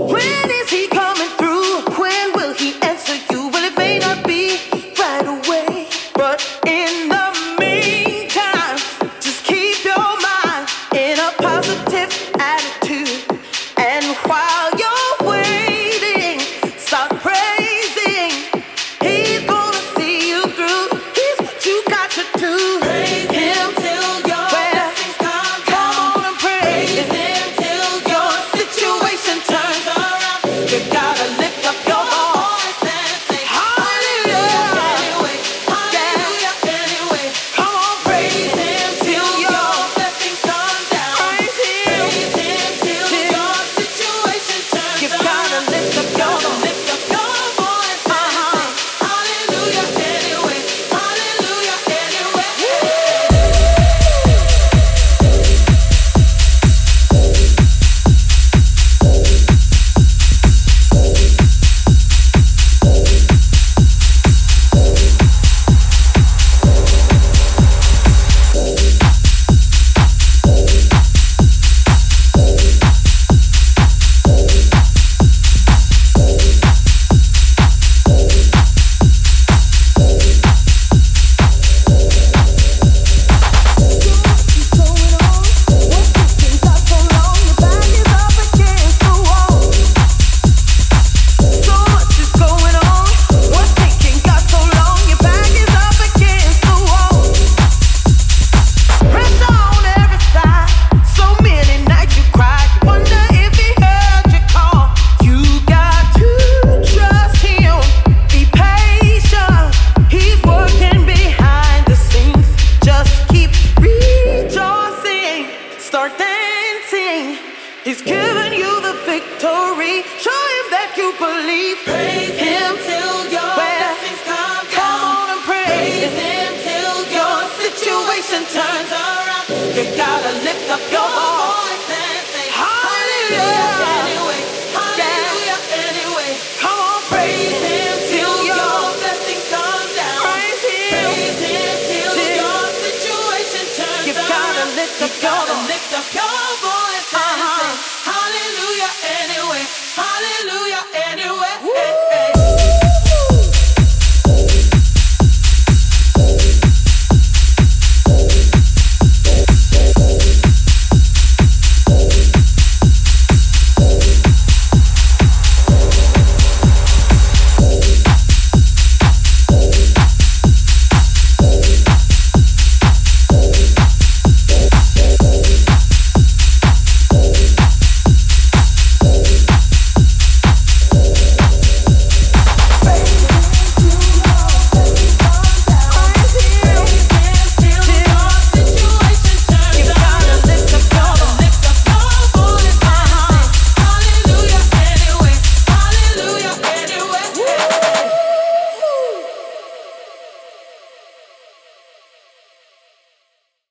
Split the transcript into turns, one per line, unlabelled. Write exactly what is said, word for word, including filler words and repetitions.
When is he coming through? When will he answer you? Well, it may not be right away, but in the meantime, just keep your mind in a positive attitude. And while you're waiting, start praising. He's gonna see you through. Here's what you got to do. Praise him till your blessings come down. Come on and praise him. Praise him till your situation turns around. You gotta lift up your voice and say hallelujah anyway. Hallelujah anyway. Come on, praise him till your blessings come down. Praise him. Praise him till your situation turns around. You gotta lift up your lift up your voice and say hallelujah anyway. Hallelujah anyway. So much is going on. What's taking God so long? Your back is up against the wall. Pressure on every side. So many nights you cried. You wonder if he heard your call. You got to trust him. Be patient. He's working behind the scenes. Just keep rejoicing. Start dancing. He's giving you the victory. Show him that you believe. Praise him till your blessings come down. Come on and praise him till your situation turns around. You gotta lift up your voice and say hallelujah anyway. Hallelujah anyway. Come on, praise him till your blessings come down. Praise him. Praise him till your situation turns around. You gotta lift up your lift up your voice and say hallelujah anyway. Hallelujah anyway.